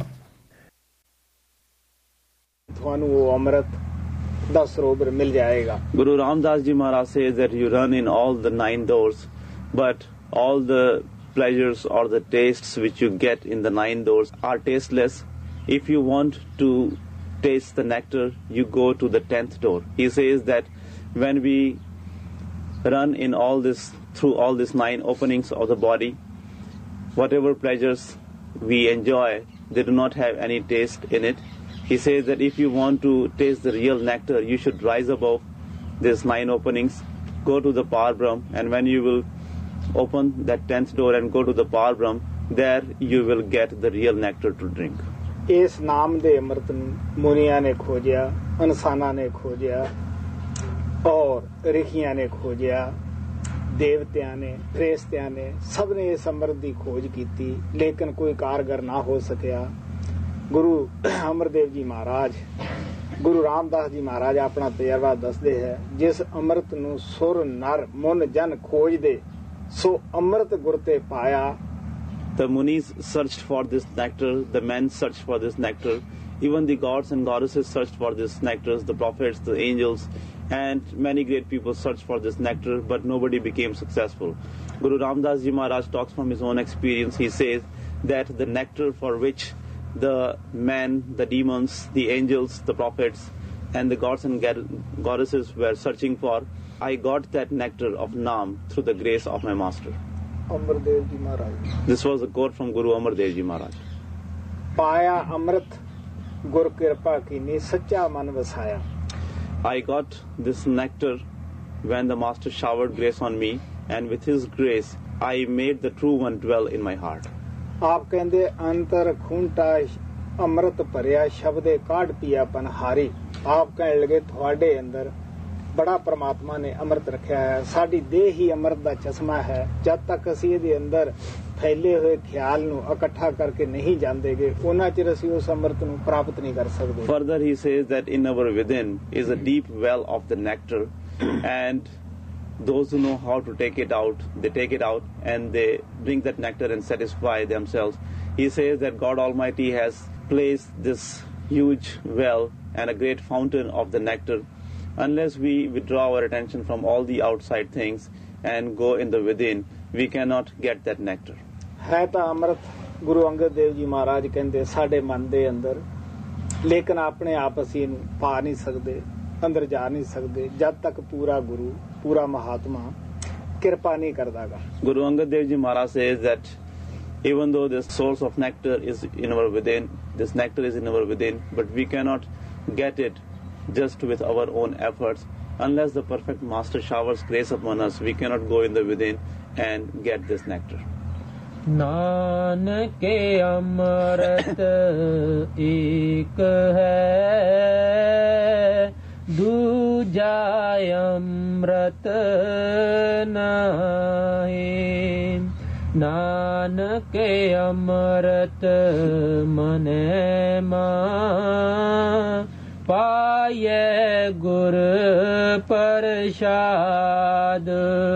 Guru Ramdas Ji Maharaj says that you run in all the 9 doors, but all the pleasures or the tastes which you get in the 9 doors are tasteless. If you want to taste the nectar, you go to the 10th door. He says that when we run in all this, through all these 9 openings of the body, whatever pleasures we enjoy, they do not have any taste in it. He says that if you want to taste the real nectar, you should rise above these 9 openings, go to the Par Brahm, and when you will open that 10th door and go to the Par Brahm, there you will get the real nectar to drink. इस नाम दे अमृत मुनिया ने खोजिया, इंसाना ने खोजिया और ऋषियां ने खोजिया, देवतियां ने, फरिश्तियां ने, सब ने इस अमृत की खोज की थी, लेकिन कोई कारगर ना हो सकिया। गुरु अमरदेव जी महाराज, गुरु रामदास जी महाराज अपना तजर्बा दसदे है, जिस अमृत नूं सुर नर मुन जन खोज दे, सो अमृत गुर ते पाया। The munis searched for this nectar, the men searched for this nectar, even the gods and goddesses searched for this nectar, the prophets, the angels, and many great people searched for this nectar, but nobody became successful. Guru Ramdas Ji Maharaj talks from his own experience. He says that the nectar for which the men, the demons, the angels, the prophets, and the gods and goddesses were searching for, I got that nectar of Naam through the grace of my master. Amardev ji Maharaj. This was a quote from Guru Amardev Ji Maharaj. पाया अमृत गुर कृपा कीनी सच्चा मन वसाया। I got this nectar when the master showered grace on me, and with his grace I made the true one dwell in my heart. आप कहंदे अंतर खूंटा अमृत भरिया शब्दे काढ़ पिया पनहारी। आप कहने लगे थोड़े अंदर बड़ा परमात्मा ने अमृत रखा है, साडी देह ही अमृत दा चश्मा है। जब तक असी इहदे अंदर फैले हुए ख्याल नूं इकट्ठा करके नहीं जांदेगे, उन्ना चिर असी उस अमृत नूं प्राप्त नहीं कर सकदे। Further he says that in our within is a deep well of the nectar, and those who know how to take it out, they take it out and they drink that nectar and satisfy themselves. He says that God Almighty has placed this huge well and a great fountain of the nectar. Unless we withdraw our attention from all the outside things and go in the within, we cannot get that nectar. है तो अमृत गुरु अंगद देव जी महाराज कहते साडे मन दे अंदर, लेकिन अपने आप असी इनू पा नहीं सकते, अंदर जा नहीं सकते जब तक पूरा गुरु, पूरा महात्मा कृपा नहीं करदागा। Guru Angad Dev Ji Maharaj says that even though the source of nectar is in our within, this nectar is in our within, but we cannot get it just with our own efforts. Unless the perfect master showers grace upon us, we cannot go in the within and get this nectar. ਨਾਨਕੇ ਅੰਮ੍ਰਿਤ ਏਕ ਹੈ ਦੂਜਾ ਅੰਮ੍ਰਿਤ ਨਾਹੀ ਨਾਨਕੇ ਅੰਮ੍ਰਿਤ ਮਨੈ ਮਾਂ ਪਾਇਐ ਗੁਰ ਪ੍ਰਸਾਦ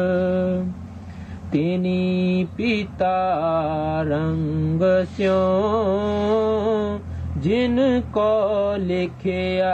ਤਿਨੀ ਪੀਤਾ ਰੰਗ ਸਿਉ ਜਿਨ ਕੋ ਲਿਖਿਆ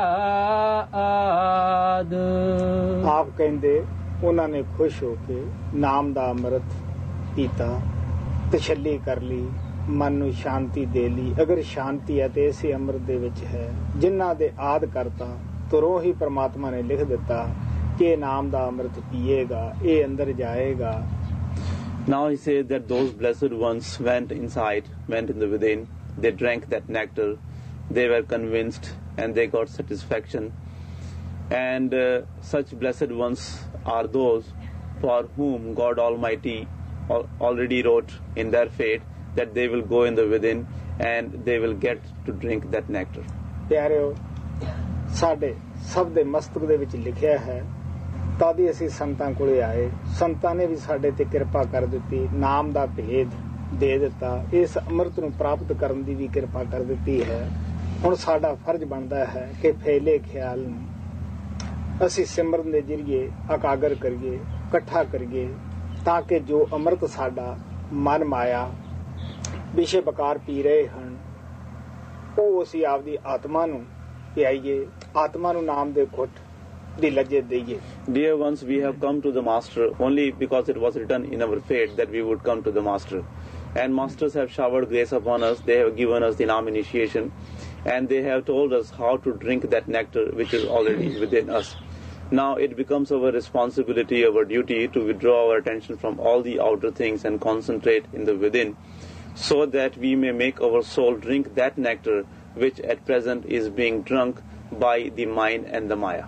ਆਦ। ਆਪ ਕਹਿੰਦੇ ਉਹਨਾਂ ਨੇ ਖੁਸ਼ ਹੋ ਕੇ ਨਾਮ ਦਾ ਅੰਮ੍ਰਿਤ ਪੀਤਾ, ਤਸੱਲੀ ਕਰ ਲਈ, ਮਨ ਨੂੰ ਸ਼ਾਂਤੀ ਦੇ ਲਈ। ਅਗਰ ਸ਼ਾਂਤੀ ਹੈ ਤੇ ਇਸੇ ਅੰਮ੍ਰਿਤ ਦੇ ਵਿੱਚ ਹੈ। ਜਿਨ੍ਹਾਂ ਦੇ ਆਦ ਕਰਤਾ ਤੁਰੋਂ ਹੀ ਪ੍ਰਮਾਤਮਾ ਨੇ ਲਿਖ ਦਿੱਤਾ ਕਿ ਨਾਮ ਦਾ ਅੰਮ੍ਰਿਤ ਪੀਏਗਾ, ਇਹ ਅੰਦਰ ਜਾਏਗਾ। Now he says that those blessed ones went inside, went in the within, they drank that nectar, they were convinced and they got satisfaction. And such blessed ones are those for whom God Almighty already wrote in their fate that they will go in the within and they will get to drink that nectar. ਪਿਆਰਿਓ, ਸਾਡੇ ਸਭ ਦੇ ਮਸਤਕ ਦੇ ਵਿੱਚ ਲਿਖਿਆ ਹੈ, ਤਦ ਹੀ ਅਸੀਂ ਸੰਤਾਂ ਕੋਲੇ ਆਏ। ਸੰਤਾਂ ਨੇ ਵੀ ਸਾਡੇ ਤੇ ਕਿਰਪਾ ਕਰ ਦਿੱਤੀ, ਨਾਮ ਦਾ ਭੇਦ ਦੇ ਦਿੱਤਾ, ਇਸ ਅੰਮ੍ਰਿਤ ਨੂੰ ਪ੍ਰਾਪਤ ਕਰਨ ਦੀ ਵੀ ਕਿਰਪਾ ਕਰ ਦਿੱਤੀ ਹੈ। ਹੁਣ ਸਾਡਾ ਫਰਜ਼ ਬਣਦਾ ਹੈ ਕਿ ਫੈਲੇ ਖਿਆਲ ਨੂੰ ਅਸੀਂ ਸਿਮਰਨ ਦੇ ਜ਼ਰੀਏ ਇਕਾਗਰ ਕਰੀਏ, ਇਕੱਠਾ ਕਰੀਏ, ਤਾਂ ਕਿ ਜੋ ਅੰਮ੍ਰਿਤ ਸਾਡਾ ਮਨ ਮਾਇਆ ਵਿਸ਼ੇ ਬਕਾਰ ਪੀ ਰਹੇ ਹਨ ਉਹ ਅਸੀਂ ਆਪਦੀ ਆਤਮਾ ਨੂੰ ਪਿਆਈਏ, ਆਤਮਾ ਨੂੰ ਨਾਮ ਦੇ ਘੁੱਟ ਦੀ ਲੱਜਤ ਦੇਈਏ। Dear ones, we have come to the Master only because it was written in our fate that we would come to the Master. And Masters have showered grace upon us, they have given us the Naam initiation, and they have told us how to drink that nectar which is already within us. Now it becomes our responsibility, our duty to withdraw our attention from all the outer things and concentrate in the within, so that we may make our soul drink that nectar which at present is being drunk by the mind and the Maya.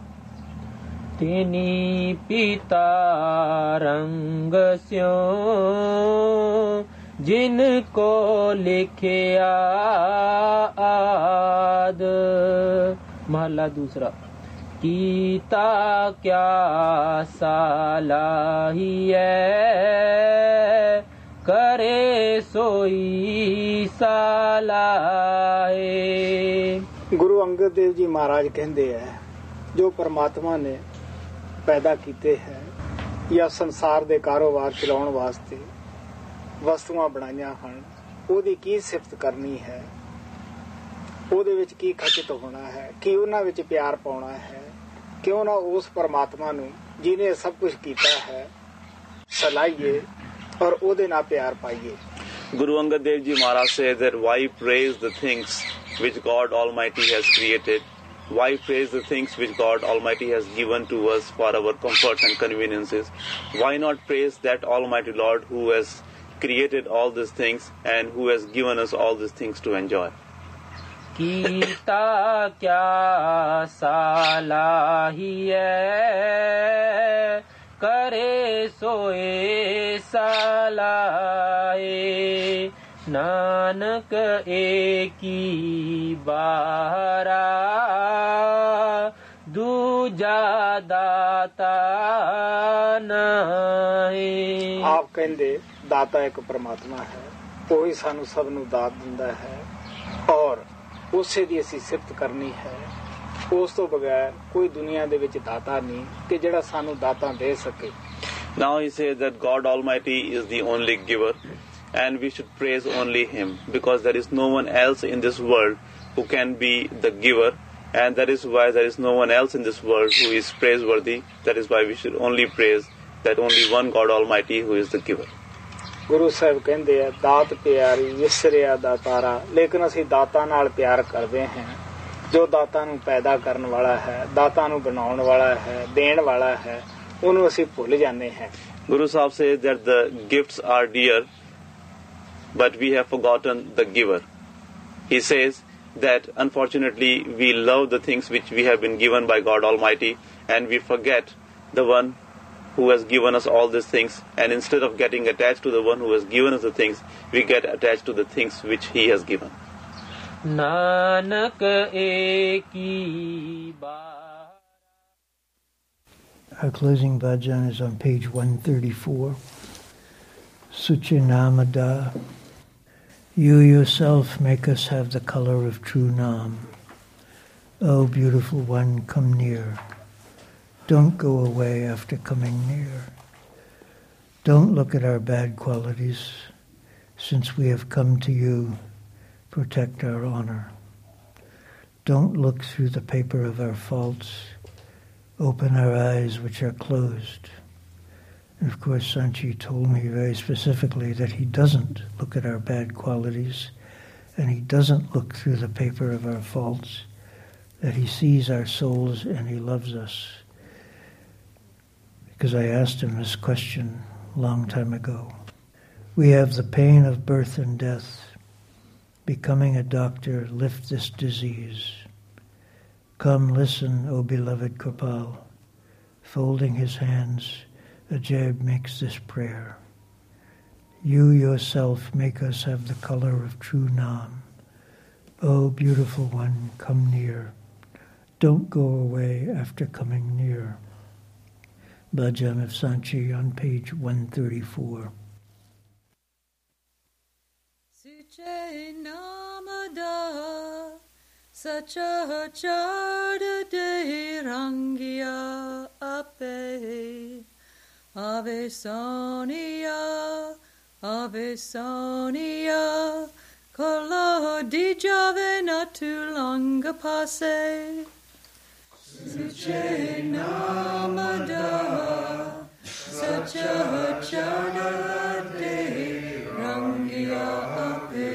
ਤਿਨੀ ਪੀਤਾ ਰੰਗ ਸਿਉ ਜਿਨ ਕੋ ਲਿਖਿਆ ਆਦ। ਮਹਲਾ ਦੂਸਰਾ। ਕੀਤਾ ਕਿਆ ਸਾਲਾਹੀਐ ਕਰੇ ਸੋਈ ਸਾਲਾਏ। ਗੁਰੂ ਅੰਗਦ ਦੇਵ ਜੀ ਮਹਾਰਾਜ ਕਹਿੰਦੇ ਹੈ, ਜੋ ਪਰਮਾਤਮਾ ਨੇ ਪੈਦਾ ਕੀਤੇ ਹੈ ਜਾਂ ਸੰਸਾਰ ਦੇ ਕਾਰੋਬਾਰ ਚਲਾਉਣ ਵਾਸਤੇ ਵਸਤੂਆਂ ਬਣਾਈਆਂ ਹਨ, ਉਹਦੀ ਕੀ ਸਿਫਤ ਕਰਨੀ ਹੈ, ਉਹਦੇ ਵਿੱਚ ਕੀ ਖਚਿਤ ਹੋਣਾ ਹੈ, ਕੀ ਉਹਨਾਂ ਵਿੱਚ ਪਿਆਰ ਪਾਉਣਾ ਹੈ। ਕਿਉਂ ਨਾ ਉਸ ਪਰਮਾਤਮਾ ਨੂੰ ਜਿਹਨੇ ਸਭ ਕੁਝ ਕੀਤਾ ਹੈ ਸਲਾਹੀਏ ਔਰ ਉਹਦੇ ਨਾਲ ਪਿਆਰ ਪਾਈਏ। Guru Angad Dev Ji Maharaj says that why praise the things which God Almighty has created? Why praise the things which God Almighty has given to us for our comforts and conveniences? Why not praise that Almighty Lord who has created all these things and who has given us all these things to enjoy? ਕੀਤਾ ਕਿਆ ਸਾਲਾਹੀਐ ਕਰੇ ਸੋਏ ਸਾਲਾਏ। ਨਾਨਕ ਏਕੀ ਬਾਰਾ ਦੂਜਾ ਦਾਤਾ ਨਹੀਂ। ਆਪ ਕਹਿੰਦੇ ਦਾਤਾ ਇੱਕ ਪਰਮਾਤਮਾ ਹੈ, ਉਹੀ ਸਾਨੂੰ ਸਭ ਨੂੰ ਦਾਤ ਦਿੰਦਾ ਹੈ ਔਰ ਉਸੇ ਦੀ ਅਸੀਂ ਸਿਫਤ ਕਰਨੀ ਹੈ। ਉਸ ਤੋਂ ਬਗੈਰ ਕੋਈ ਦੁਨੀਆ ਦੇ ਵਿੱਚ ਦਾਤਾ ਨਹੀਂ ਕਿ ਜਿਹੜਾ ਸਾਨੂੰ ਦਾਤਾਂ ਦੇ ਸਕੇ। Now he says that God Almighty is the only giver and we should praise only Him because there is no one else in this world who can be the giver, and that is why there is no one else in this world who is praiseworthy. That is why we should only praise that only one God Almighty who is the giver. Guru Sahib ਕਹਿੰਦੇ ਆ, ਦਾਤ ਪਿਆਰੀ ਵਿਸਰਿਆ ਦਾਤਾਰਾ, ਲੇਕਿਨ ਅਸੀਂ ਦਾਤਾਂ ਨਾਲ ਪਿਆਰ ਕਰਦੇ ਹਾਂ। ਜੋ ਦਾਤਾਂ ਨੂੰ ਪੈਦਾ ਕਰਨ ਵਾਲਾ ਹੈ, ਦਾਤਾਂ ਨੂੰ ਬਣਾਉਣ ਵਾਲਾ ਹੈ, ਦੇਣ ਵਾਲਾ ਹੈ, ਉਹਨੂੰ ਅਸੀਂ ਭੁੱਲ ਜਾਂਦੇ ਹਾਂ। Guru Sahib says that the gifts are dear, but we have forgotten the giver. He says that unfortunately we love the things which we have been given by God Almighty and we forget the one who has given us all these things, and instead of getting attached to the one who has given us the things, we get attached to the things which he has given. Nanak eki bahara. Our closing bhajan is on page 134. Suchinamada. You yourself make us have the color of true Nam. O beautiful one, come near. Don't go away after coming near. Don't look at our bad qualities. Since we have come to you, protect our honor. Don't look through the paper of our faults. Open our eyes which are closed. And of course, Sanchi told me very specifically that he doesn't look at our bad qualities, and he doesn't look through the paper of our faults, that he sees our souls and he loves us. Because I asked him this question a long time ago. We have the pain of birth and death. Becoming a doctor, lift this disease. Come, listen, O beloved Kripal. Folding his hands, Ajayb makes this prayer. You yourself make us have the color of true Nam. O beautiful one, come near. Don't go away after coming near. Bhajan of Sanchi on page 134. Suche namada sachachada de rangia ape ave sonia kolo dijave natu longa passe. Suche namada sachachada de rangia ape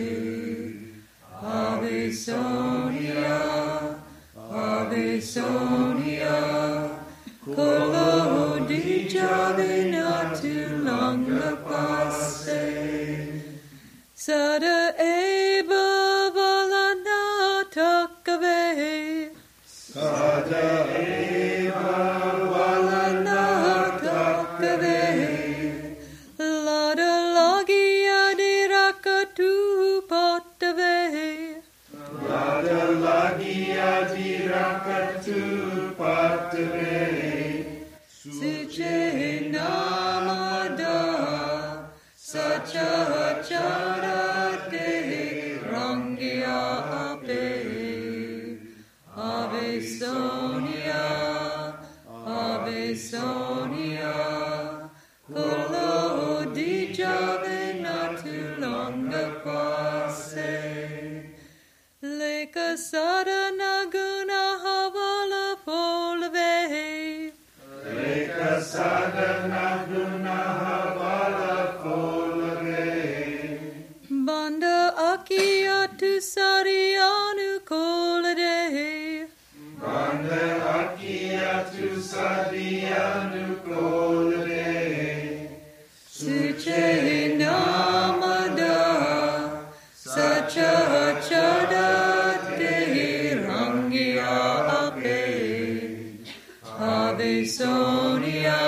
ave sonia kolo dijave natu longa passe. Sada eba valana takave. Sada eva valana takave. Lada lagia di rakatu potave. Lada lagia di rakatu potave. Suche namada sachachara de rangia ape ave sonia kolo dijave natu longa passe. Leka sadana guna havala polve. Leka sadana guna havala polve. Banda akiya tu sarianu kolade. Banda akiya tu sarianu kolade. Suche namada sachachada de rangia ape ave sonia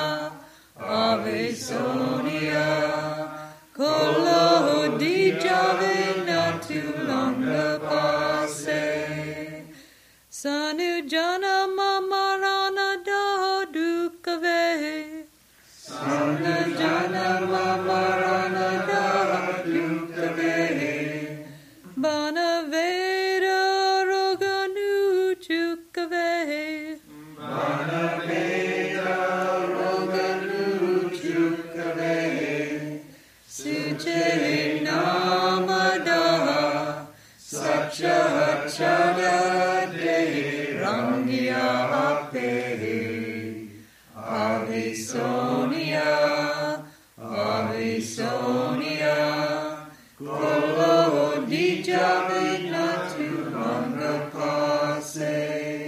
kolo dijave natu longa passe. Sanu jana mamarana da dukave. Sanu jana mamarana da dukave. Bana veda roganu chukave. Bana veda roganu chukave. Suche namada sachachada de rangia ape ave sonia kolo dijave natu longa passe.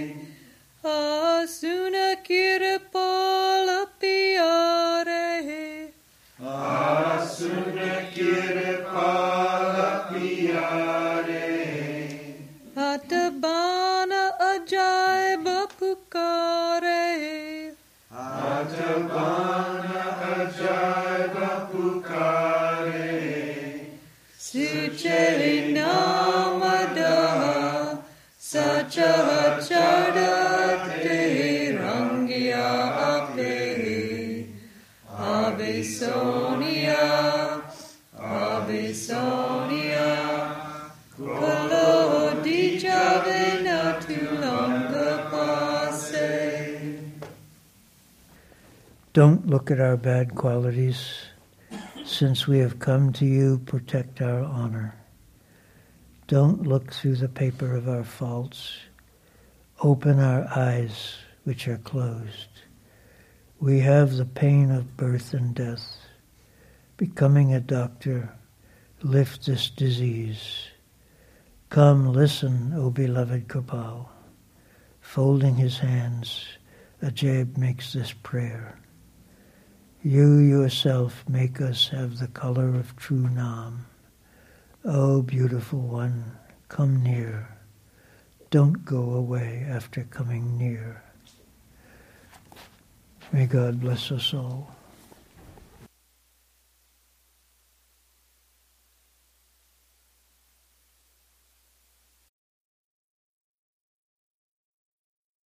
Asuna kiripala piare. Asuna kiripala piare. Atabana ajaiba pukare. Atabana Ave Sonia, Ave Sonia, quello di Giove tu longa passe. Don't look at our bad qualities. Since we have come to you, protect our honor. Don't look through the paper of our faults. Open our eyes, which are closed. We have the pain of birth and death. Becoming a doctor, lift this disease. Come, listen, O beloved Gopal. Folding his hands, Ajayb makes this prayer. You yourself make us have the color of true Nam. O beautiful one, come near. Don't go away after coming near. May God bless us all.